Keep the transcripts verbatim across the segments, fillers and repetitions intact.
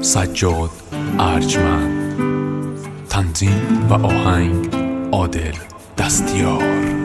سجاد ارجمند. تنظیم و آهنگ عادل دستیار.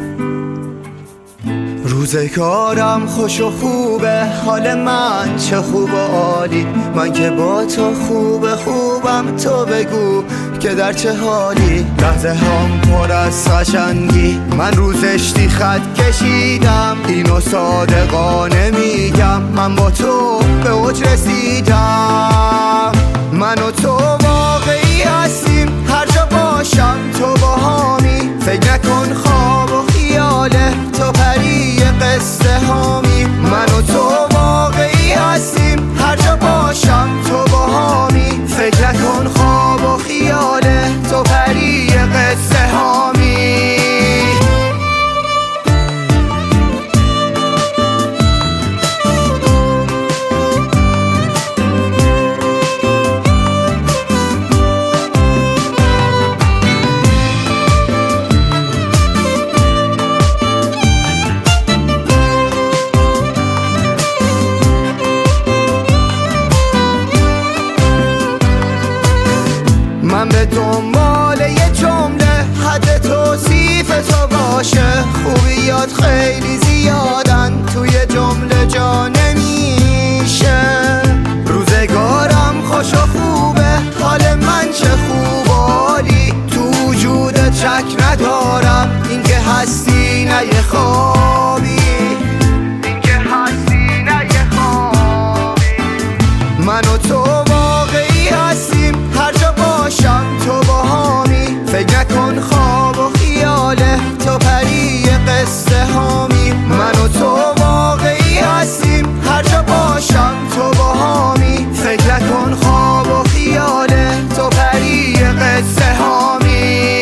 روزگارم خوش و خوبه، حال من چه خوب و عالی. من که با تو خوب خوبم، تو بگو که در چه حالی. لحظه هم پر از قشنگی، من رو زشتی خط کشیدم. اینو صادقانه میگم، من با تو به اوج رسیدم. من و تو واقعی هستیم، هر جا باشم تو با هامی. فکر نکن خواب و خیاله، تو پری قصه هامی. من و تو واقعی هستیم، هر جا باشم تو با هامی. فکر نکن خواب و خیاله، تو پری قصه هامی. من به دنبال یه جمله، حد توصیف تو باشه. خوبیات خیلی زیادن، توی جمله جا نمیشه. روزگارم خوش و خوبه، حال من چه خوب و عالی. تو وجودت شک ندارم، این که هستی نه یه خوابی. این که هستی نه یه خوابی. من و تو واقعی هستیم، هر جا باشم تو با هامی. فکر نکن خواب و خیاله، تو پری قصه هامی. من و تو واقعی هستیم، هر جا باشم تو با هامی. فکر نکن خواب و خیاله، تو پری قصه هامی.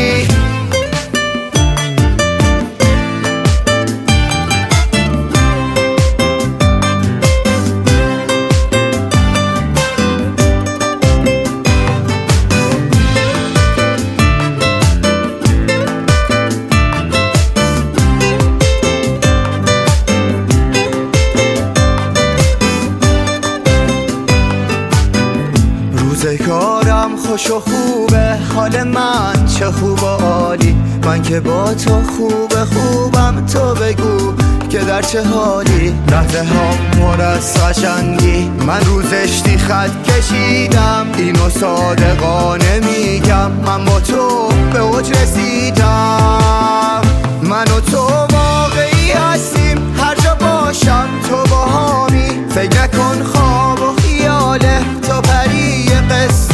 روزگارم خوش و خوبه، حال من چه خوب و عالی. من که با تو خوب خوبم، تو بگو که در چه حالی. لحظه هم پر از قشنگی، من رو زشتی خط کشیدم. اینو صادقانه میگم، من با تو به اوج رسیدم. من و تو واقعی هستیم، هر جا باشم تو با هامی. فکر نکن خواب و خیاله، تو پری قصه